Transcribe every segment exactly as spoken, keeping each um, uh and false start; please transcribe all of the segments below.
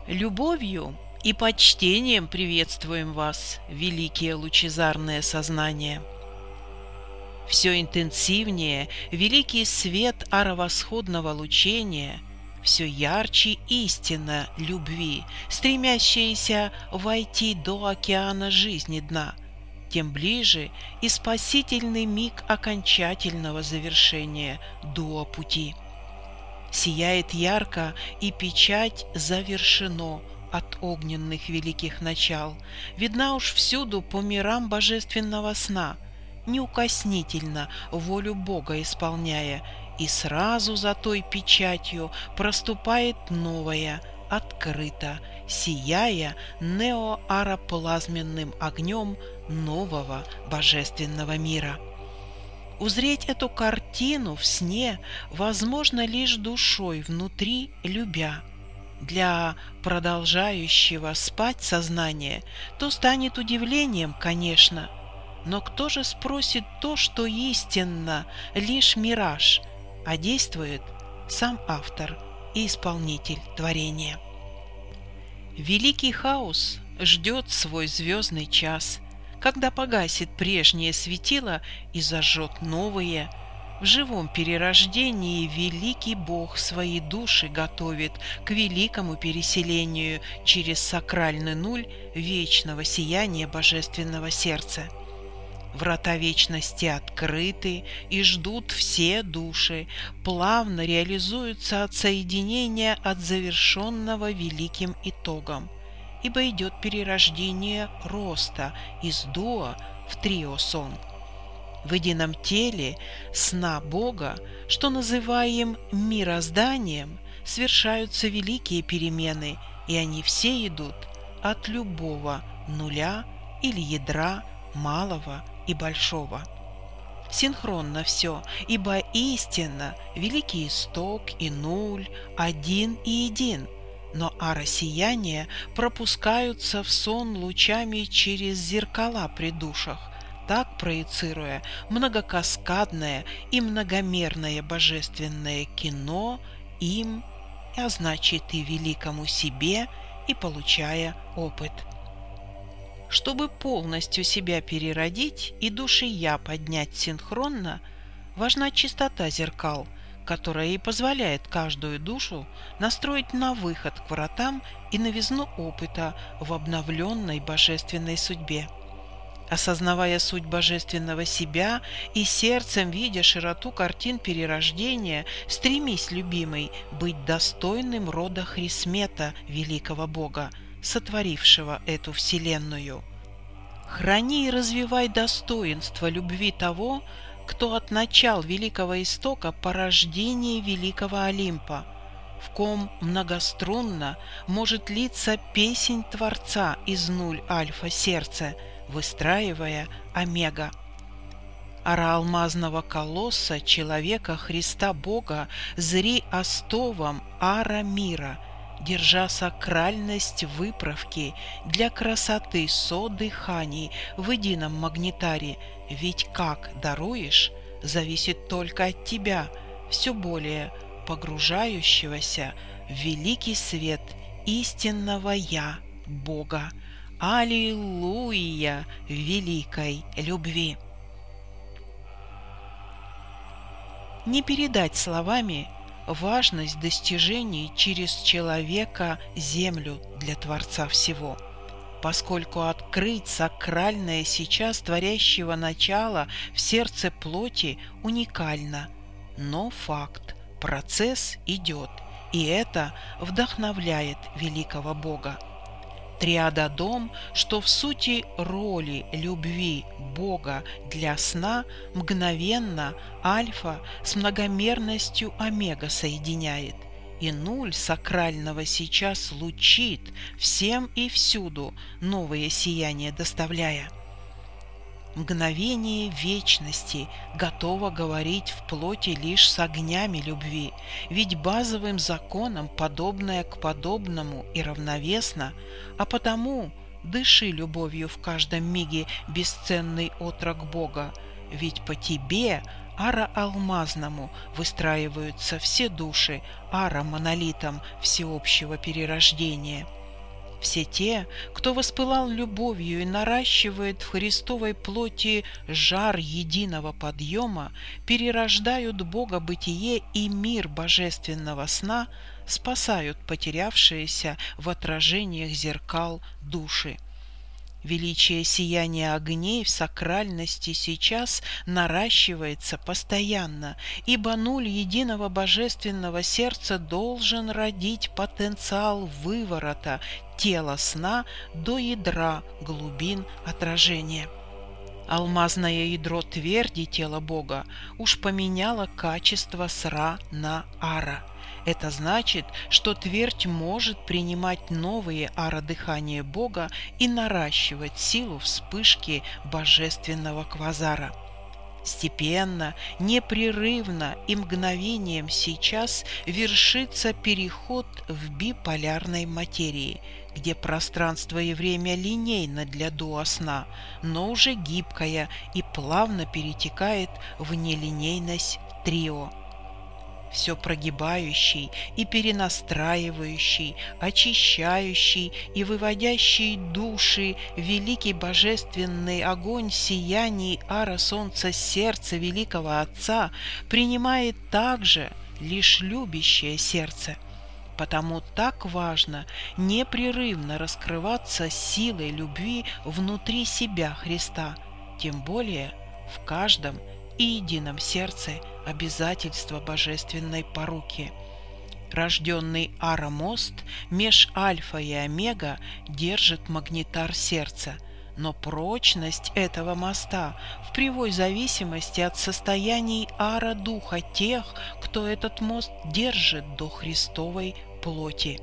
Любовью и почтением приветствуем вас, великие лучезарные сознания. Все интенсивнее великий свет аровосходного лучения, все ярче истина любви, стремящаяся войти до океана жизни дна, тем ближе и спасительный миг окончательного завершения дуо-пути. Сияет ярко, и печать завершено от огненных великих начал, видна уж всюду по мирам божественного сна, неукоснительно волю Бога исполняя, и сразу за той печатью проступает новая, открыто, сияя неоароплазменным огнем нового божественного мира. Узреть эту картину в сне возможно лишь душой внутри любя. Для продолжающего спать сознания то станет удивлением, конечно, но кто же спросит то, что истинно лишь мираж, а действует сам автор и исполнитель творения? Великий хаос ждет свой звездный час, когда погасит прежнее светило и зажжет новые. В живом перерождении великий Бог свои души готовит к великому переселению через сакральный нуль вечного сияния божественного сердца. Врата вечности открыты и ждут все души, плавно реализуются от соединения от завершенного великим итогом, ибо идет перерождение роста из дуо в трио-сон. В едином теле сна Бога, что называем мирозданием, свершаются великие перемены, и они все идут от любого нуля или ядра малого и большого. Синхронно все, ибо истинно великий исток и нуль, один и един, но аросияния пропускаются в сон лучами через зеркала при душах, так проецируя многокаскадное и многомерное божественное кино им, а значит и великому себе, и получая опыт. Чтобы полностью себя переродить и души «я» поднять синхронно, важна чистота зеркал, которая и позволяет каждую душу настроить на выход к вратам и новизну опыта в обновленной божественной судьбе. Осознавая суть божественного себя и сердцем видя широту картин перерождения, стремись, любимый, быть достойным рода Хрисмета, великого Бога, сотворившего эту вселенную. Храни и развивай достоинство любви того, кто от начал великого истока порождение великого Олимпа, в ком многострунно может литься песнь Творца из нуль альфа сердца, выстраивая омега. Ора алмазного колосса человека Христа Бога зри остовом ара мира, держа сакральность выправки для красоты содыханий в едином магнитаре, ведь как даруешь, зависит только от тебя, все более погружающегося в великий свет истинного Я Бога. Аллилуйя великой любви! Не передать словами важность достижений через человека землю для Творца всего, поскольку открыть сакральное сейчас творящего начала в сердце плоти уникально, но факт, процесс идет, и это вдохновляет великого Бога. Триада дом, что в сути роли любви Бога для сна мгновенно альфа с многомерностью омега соединяет, и нуль сакрального сейчас лучит всем и всюду новое сияние доставляя. Мгновение вечности готово говорить в плоти лишь с огнями любви, ведь базовым законом подобное к подобному и равновесно, а потому дыши любовью в каждом миге, бесценный отрок Бога, ведь по тебе ара-алмазному выстраиваются все души ара-монолитом всеобщего перерождения. Все те, кто воспылал любовью и наращивает в Христовой плоти жар единого подъема, перерождают Бога-бытие и мир божественного сна, спасают потерявшиеся в отражениях зеркал души. Величие сияния огней в сакральности сейчас наращивается постоянно, ибо нуль единого божественного сердца должен родить потенциал выворота тела сна до ядра глубин отражения. Алмазное ядро тверди тела Бога уж поменяло качество сра на ара. Это значит, что твердь может принимать новые ара-дыхания Бога и наращивать силу вспышки божественного квазара. Степенно, непрерывно и мгновением сейчас вершится переход в биполярной материи, где пространство и время линейно для дуа сна, но уже гибкое и плавно перетекает в нелинейность трио. Все прогибающий и перенастраивающий, очищающий и выводящий души великий божественный огонь сияний ара солнца сердца великого Отца принимает также лишь любящее сердце. Потому так важно непрерывно раскрываться силой любви внутри себя Христа, тем более в каждом и едином сердце обязательства божественной поруки. Рожденный ара-мост меж альфа и омега держит магнитар сердца, но прочность этого моста в прямой зависимости от состояний ара-духа тех, кто этот мост держит до Христовой плоти.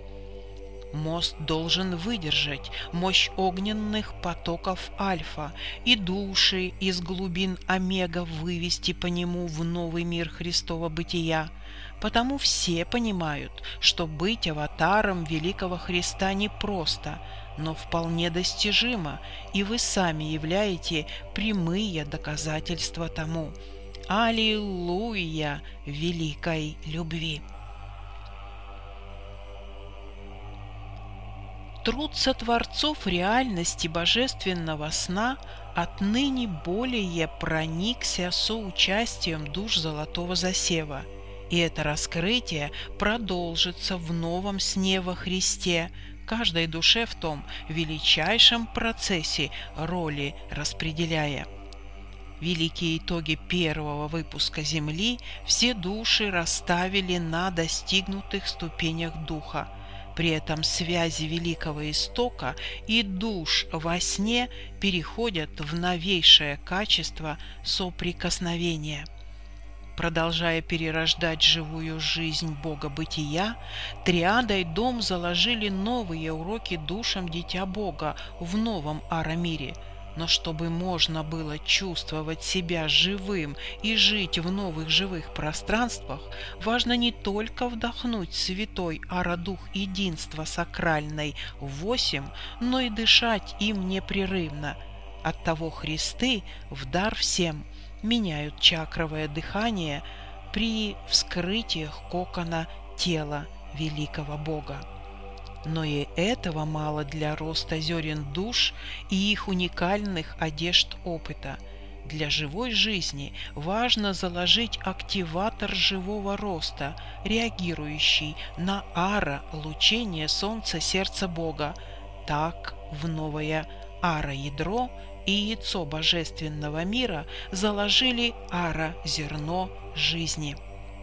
Мост должен выдержать мощь огненных потоков альфа и души из глубин омега вывести по нему в новый мир Христова бытия. Потому все понимают, что быть аватаром великого Христа непросто, но вполне достижимо, и вы сами являете прямые доказательства тому. Аллилуйя великой любви! Труд сотворцов реальности божественного сна отныне более проникся соучастием душ золотого засева, и это раскрытие продолжится в новом сне во Христе, каждой душе в том величайшем процессе роли распределяя. Великие итоги первого выпуска Земли все души расставили на достигнутых ступенях духа. При этом связи великого истока и душ во сне переходят в новейшее качество соприкосновения. Продолжая перерождать живую жизнь Бога-бытия, триада и дом заложили новые уроки душам Дитя Бога в новом ара-мире. Но чтобы можно было чувствовать себя живым и жить в новых живых пространствах, важно не только вдохнуть святой ара-дух единства сакральной восемь, но и дышать им непрерывно. Оттого Христы в дар всем меняют чакровое дыхание при вскрытиях кокона тела великого Бога. Но и этого мало для роста зерен душ и их уникальных одежд опыта. Для живой жизни важно заложить активатор живого роста, реагирующий на ара-лучение солнца сердца Бога. Так в новое ара-ядро и яйцо божественного мира заложили ара-зерно жизни.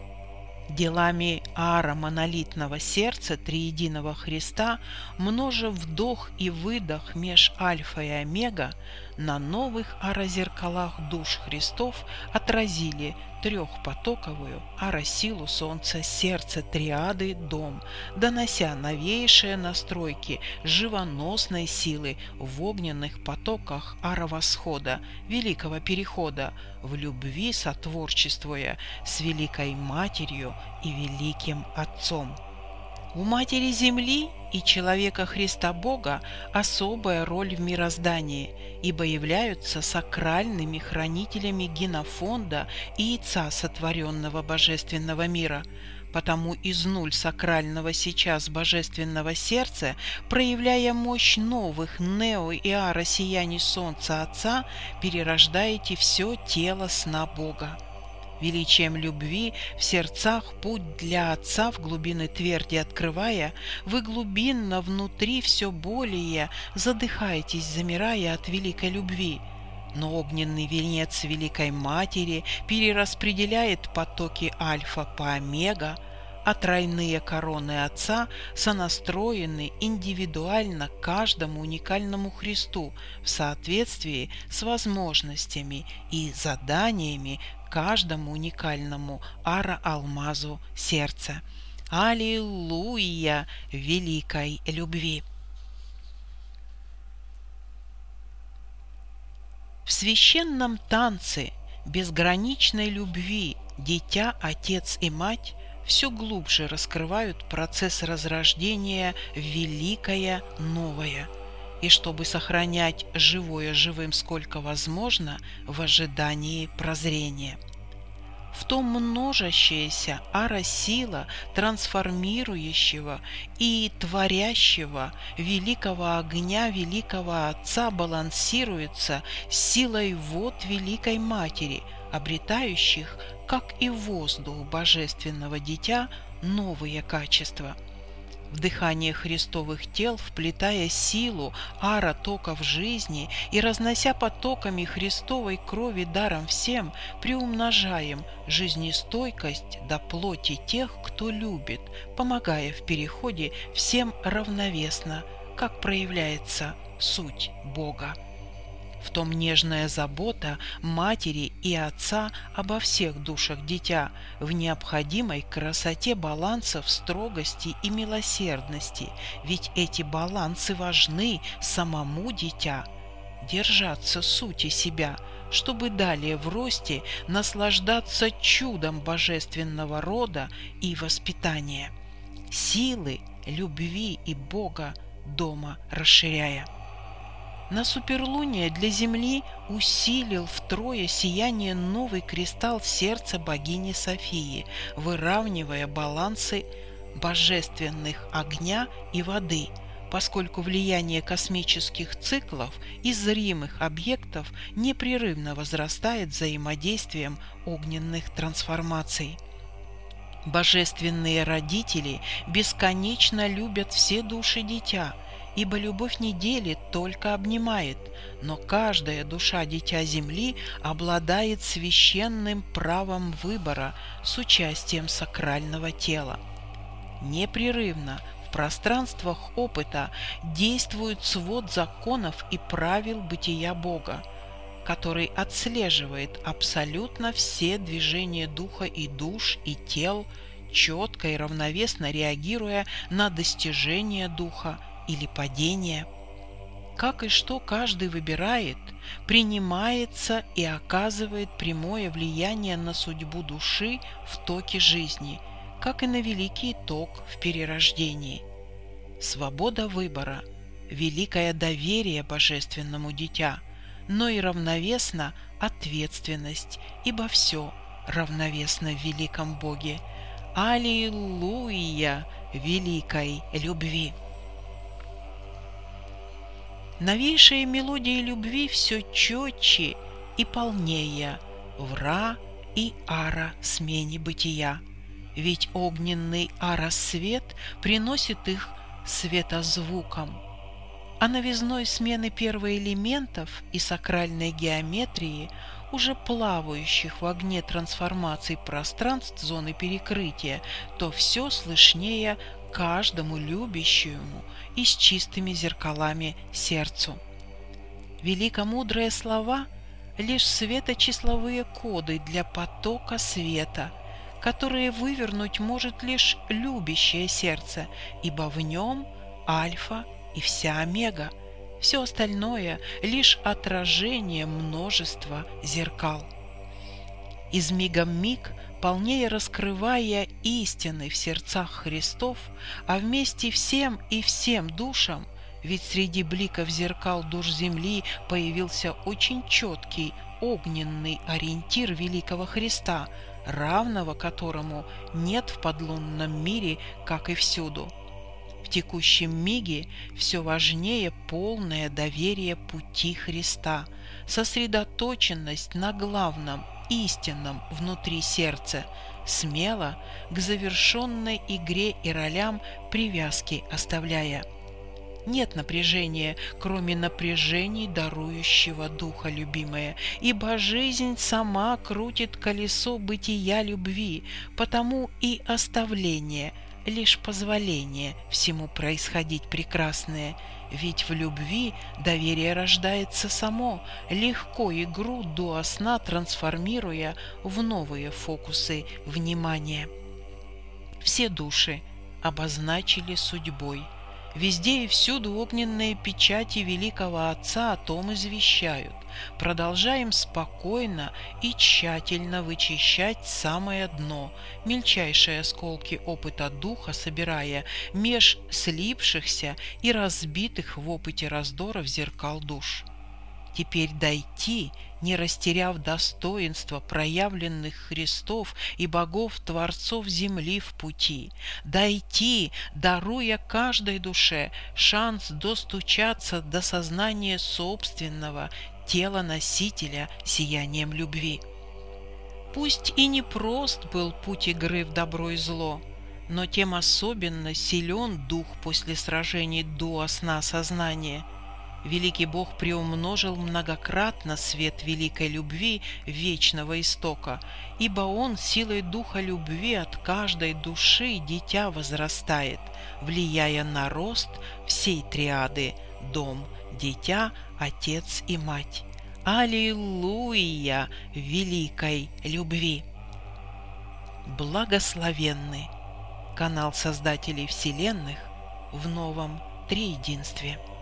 Делами ара-монолитного сердца триединого Христа, множа вдох и выдох меж альфа и омега, на новых ара-зеркалах душ Христов отразили трехпотоковую ара-силу солнца сердца триады дом, донося новейшие настройки живоносной силы в огненных потоках ара-восхода, великого перехода, в любви сотворчествуя с Великой Матерью и Великим Отцом. У Матери Земли и человека Христа Бога особая роль в мироздании, ибо являются сакральными хранителями генофонда и яйца сотворенного божественного мира. Потому из нуль сакрального сейчас божественного сердца, проявляя мощь новых нео и ара сияний Солнца Отца, перерождаете все тело сна Бога. Величием любви в сердцах путь для Отца в глубины тверди открывая, вы глубинно внутри все более задыхаетесь, замирая от великой любви. Но огненный венец Великой Матери перераспределяет потоки альфа по омега, а тройные короны Отца сонастроены индивидуально каждому уникальному Христу в соответствии с возможностями и заданиями каждому уникальному ара-алмазу сердца. Аллилуйя великой любви! В священном танце безграничной любви дитя, отец и мать все глубже раскрывают процесс разрождения в великое новое, и чтобы сохранять живое живым сколько возможно в ожидании прозрения. В том множащаяся ара-сила трансформирующего и творящего великого огня великого Отца балансируется с силой вод Великой Матери, обретающих, как и воздух божественного дитя, новые качества. Вдыхание Христовых тел, вплетая силу ара-токов жизни и разнося потоками Христовой крови даром всем, приумножаем жизнестойкость до плоти тех, кто любит, помогая в переходе всем равновесно, как проявляется суть Бога. В том нежная забота матери и отца обо всех душах дитя, в необходимой красоте балансов строгости и милосердности, ведь эти балансы важны самому дитя. Держаться сути себя, чтобы далее в росте наслаждаться чудом божественного рода и воспитания, силы, любви и Бога дома расширяя. На суперлуние для Земли усилил втрое сияние новый кристалл сердца богини Софии, выравнивая балансы божественных огня и воды, поскольку влияние космических циклов и зримых объектов непрерывно возрастает взаимодействием огненных трансформаций. Божественные родители бесконечно любят все души дитя, ибо любовь не делит, только обнимает, но каждая душа дитя Земли обладает священным правом выбора с участием сакрального тела. Непрерывно в пространствах опыта действует свод законов и правил бытия Бога, который отслеживает абсолютно все движения духа и душ и тел, четко и равновесно реагируя на достижение духа или падение. Как и что каждый выбирает, принимается и оказывает прямое влияние на судьбу души в токе жизни, как и на великий ток в перерождении. Свобода выбора, великое доверие божественному дитя, но и равновесно ответственность, ибо все равновесно в великом Боге. Аллилуйя великой любви! Новейшие мелодии любви все четче и полнее в ра и ара смене бытия, ведь огненный ара-свет приносит их светозвуком, а новизной смены первоэлементов и сакральной геометрии, уже плавающих в огне трансформаций пространств зоны перекрытия, то все слышнее каждому любящему и с чистыми зеркалами сердцу. Великомудрые слова — лишь светочисловые коды для потока света, которые вывернуть может лишь любящее сердце, ибо в нем альфа и вся омега. Все остальное — лишь отражение множества зеркал. Из мига в миг полнее раскрывая истины в сердцах Христов, а вместе всем и всем душам, ведь среди бликов зеркал душ земли появился очень четкий огненный ориентир великого Христа, равного которому нет в подлунном мире, как и всюду. В текущем миге все важнее полное доверие пути Христа, сосредоточенность на главном, истинном внутри сердца, смело к завершенной игре и ролям привязки оставляя. Нет напряжения, кроме напряжений дарующего духа, любимая, ибо жизнь сама крутит колесо бытия любви, потому и оставление – лишь позволение всему происходить прекрасное, ведь в любви доверие рождается само, легко игру до сна трансформируя в новые фокусы внимания. Все души обозначили судьбой. Везде и всюду огненные печати великого Отца о том извещают. Продолжаем спокойно и тщательно вычищать самое дно, мельчайшие осколки опыта духа собирая меж слипшихся и разбитых в опыте раздоров зеркал душ. Теперь дойти, не растеряв достоинства проявленных Христов и богов-творцов земли в пути. Дойти, даруя каждой душе шанс достучаться до сознания собственного тела-носителя сиянием любви. Пусть и не прост был путь игры в добро и зло, но тем особенно силен дух после сражений до сна сознания. Великий Бог приумножил многократно свет великой любви вечного истока, ибо Он силой духа любви от каждой души дитя возрастает, влияя на рост всей триады – дом, дитя, отец и мать. Аллилуйя великой любви! Благословенный канал Создателей Вселенных в новом триединстве.